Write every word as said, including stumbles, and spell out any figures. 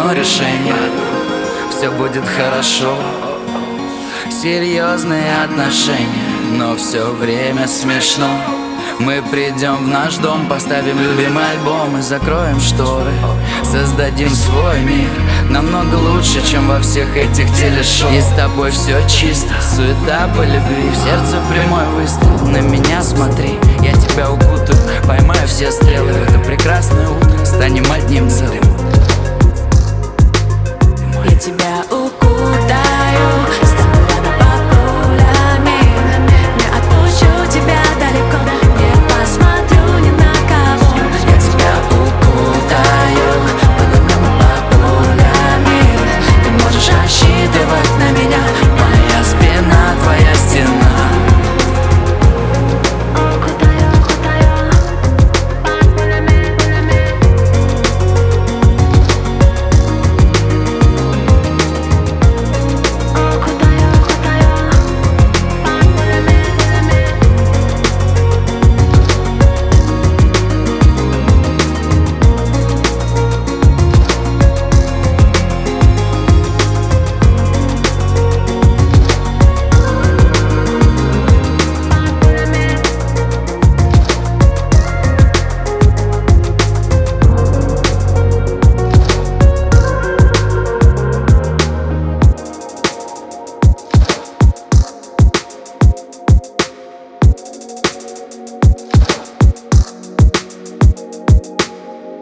одно решение: все будет хорошо. Серьезные отношения, но все время смешно. Мы придем в наш дом, поставим любимый альбом и закроем шторы. Создадим свой мир, намного лучше, чем во всех этих телешоу. И с тобой все чисто, суета по любви. В сердце прямой выстрел, на меня смотри. Я тебя укутаю, поймаю все стрелы. В это прекрасное утро станем одним целым. Я тебя